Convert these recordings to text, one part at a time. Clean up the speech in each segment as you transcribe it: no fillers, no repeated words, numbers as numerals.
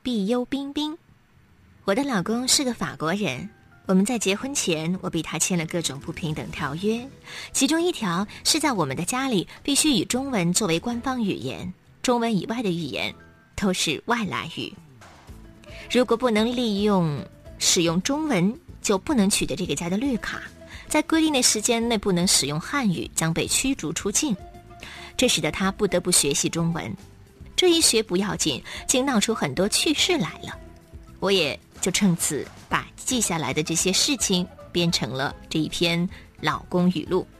碧幽彬彬。我的老公是个法国人，我们在结婚前，我逼他签了各种不平等条约，其中一条是在我们的家里必须以中文作为官方语言，中文以外的语言都是外来语。如果不能使用中文，就不能取得这个家的绿卡，在规定的时间内不能使用汉语，将被驱逐出境。这使得他不得不学习中文，这一学不要紧，竟闹出很多趣事来了。我也就趁此把记下来的这些事情编成了这一篇老公语录。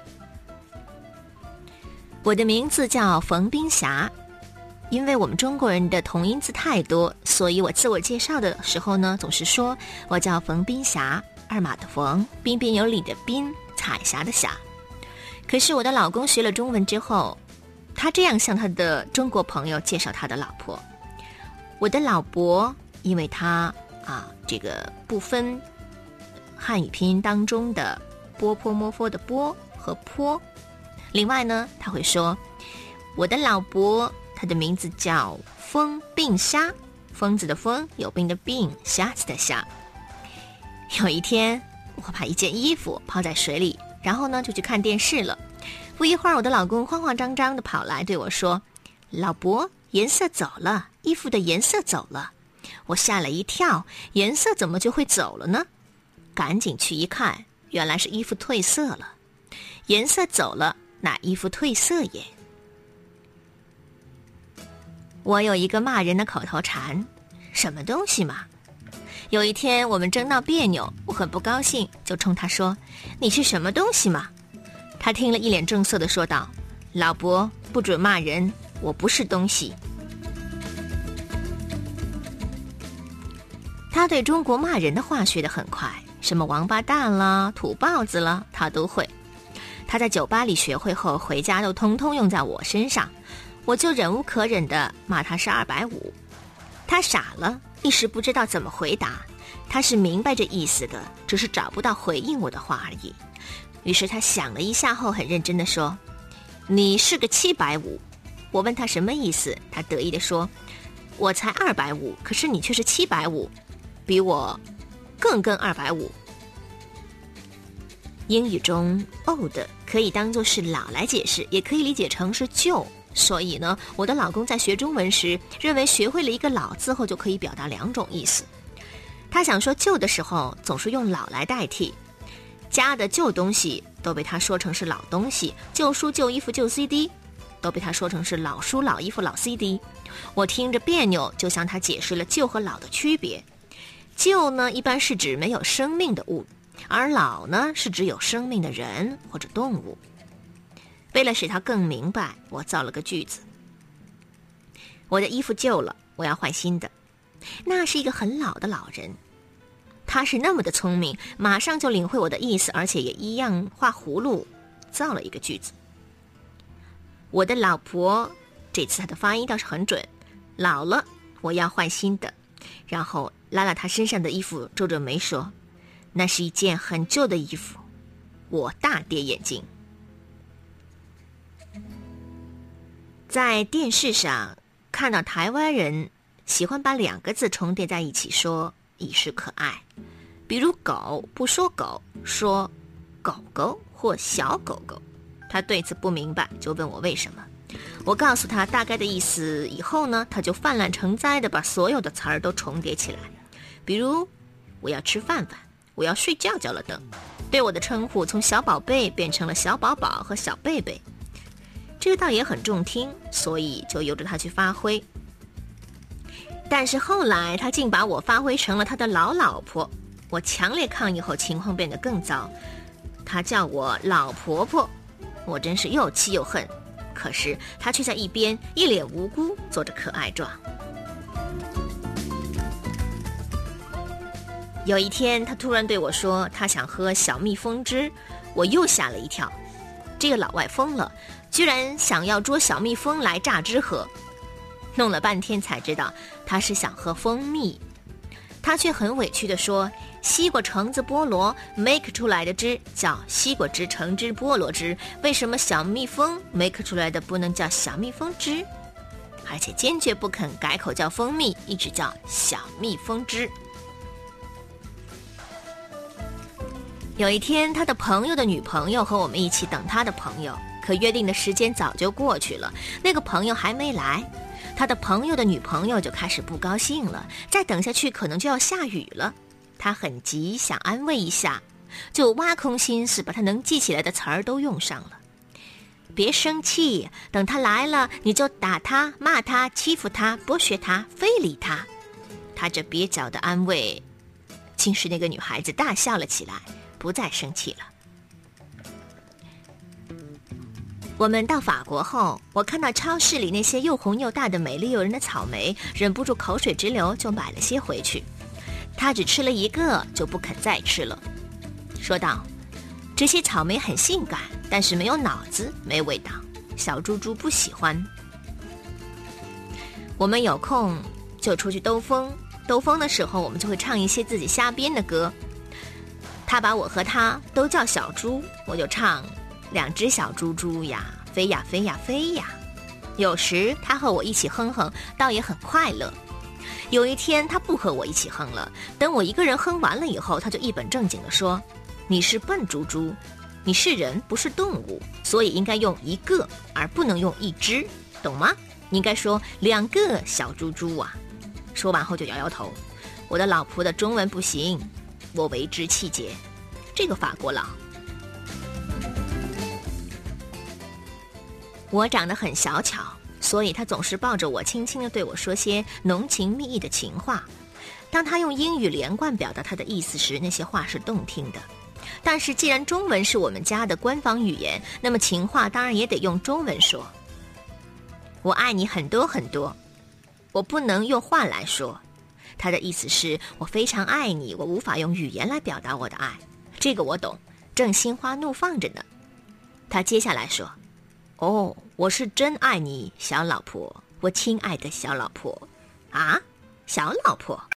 我的名字叫冯冰霞，因为我们中国人的同音字太多，所以我自我介绍的时候呢，总是说我叫冯冰霞，二马的冯，彬彬有礼的彬，彩霞的霞。可是我的老公学了中文之后，他这样向他的中国朋友介绍他的老婆：我的老伯，因为他这个不分汉语拼音当中的波坡摸佛的波和坡。另外呢，他会说我的老伯，他的名字叫风病虾，疯子的疯，有病的病，虾子的虾。有一天，我把一件衣服抛在水里，然后呢就去看电视了。不一会儿，我的老公慌慌张张地跑来对我说：老伯，颜色走了，衣服的颜色走了。我吓了一跳，颜色怎么就会走了呢？赶紧去一看，原来是衣服褪色了。颜色走了，那衣服褪色也。我有一个骂人的口头禅：什么东西嘛？有一天我们争闹别扭，我很不高兴，就冲他说：你是什么东西嘛？他听了一脸正色地说道：老伯，不准骂人，我不是东西。他对中国骂人的话学得很快，什么王八蛋啦、土包子啦，他都会。他在酒吧里学会后，回家都通通用在我身上，我就忍无可忍地骂他是250。他傻了，一时不知道怎么回答。他是明白这意思的，只是找不到回应我的话而已。于是他想了一下后，很认真地说：你是个750。我问他什么意思，他得意地说：我才250，可是你却是750，比我更250。英语中 old 可以当作是老来解释，也可以理解成是旧。所以呢，我的老公在学中文时，认为学会了一个老字后就可以表达2种意思。他想说旧的时候，总是用老来代替，家的旧东西都被他说成是老东西，旧书、旧衣服、旧 CD 都被他说成是老书、老衣服、老 CD。我听着别扭，就向他解释了旧和老的区别。旧呢，一般是指没有生命的物，而老呢，是指有生命的人或者动物。为了使他更明白，我造了个句子：我的衣服旧了，我要换新的。那是一个很老的老人，他是那么的聪明，马上就领会我的意思，而且也一样画葫芦造了一个句子。我的老婆，这次他的发音倒是很准，老了，我要换新的。然后拉拉他身上的衣服，皱皱眉说：那是一件很旧的衣服。我大跌眼镜。在电视上看到台湾人喜欢把2个字重叠在一起说，以示可爱。比如狗不说狗，说狗狗或小狗狗。他对此不明白，就问我为什么。我告诉他大概的意思以后呢，他就泛滥成灾的把所有的词儿都重叠起来。比如我要吃饭饭，我要睡觉觉了等。对我的称呼从小宝贝变成了小宝宝和小贝贝。这个倒也很中听，所以就由着他去发挥。但是后来他竟把我发挥成了他的老婆，我强烈抗议后，情况变得更糟。他叫我老婆婆，我真是又气又恨。可是他却在一边一脸无辜做着可爱状。有一天他突然对我说他想喝小蜜蜂汁，我又吓了一跳。这个老外疯了，居然想要捉小蜜蜂来榨汁喝。弄了半天才知道他是想喝蜂蜜。他却很委屈地说，西瓜、橙子、菠萝 make 出来的汁叫西瓜汁、橙汁、菠萝汁，为什么小蜜蜂 make 出来的不能叫小蜜蜂汁？ 而且坚决不肯改口叫蜂蜜，一直叫小蜜蜂汁。有一天，他的朋友的女朋友和我们一起等他的朋友，可约定的时间早就过去了，那个朋友还没来，他的朋友的女朋友就开始不高兴了，再等下去可能就要下雨了。他很急，想安慰一下，就挖空心思把他能记起来的词儿都用上了。别生气，等他来了，你就打他、骂他、欺负他、剥削他、非礼他。他这蹩脚的安慰，竟使那个女孩子大笑了起来，不再生气了。我们到法国后，我看到超市里那些又红又大的美丽诱人的草莓，忍不住口水直流，就买了些回去。他只吃了一个，就不肯再吃了，说道：这些草莓很性感，但是没有脑子，没味道，小猪猪不喜欢。我们有空就出去兜风，兜风的时候我们就会唱一些自己瞎编的歌。他把我和他都叫小猪，我就唱两只小猪猪呀，飞呀飞呀飞呀。有时他和我一起哼哼，倒也很快乐。有一天他不和我一起哼了，等我一个人哼完了以后，他就一本正经地说：你是笨猪猪，你是人不是动物，所以应该用一个而不能用一只，懂吗？你应该说两个小猪猪啊。说完后就摇摇头，我的老婆的中文不行，我为之气结。这个法国佬，我长得很小巧，所以他总是抱着我轻轻地对我说些浓情蜜意的情话。当他用英语连贯表达他的意思时，那些话是动听的。但是既然中文是我们家的官方语言，那么情话当然也得用中文说。我爱你很多很多，我不能用话来说。他的意思是我非常爱你，我无法用语言来表达我的爱。这个我懂，正心花怒放着呢。他接下来说：哦，我是真爱你，小老婆，我亲爱的小老婆。啊，小老婆。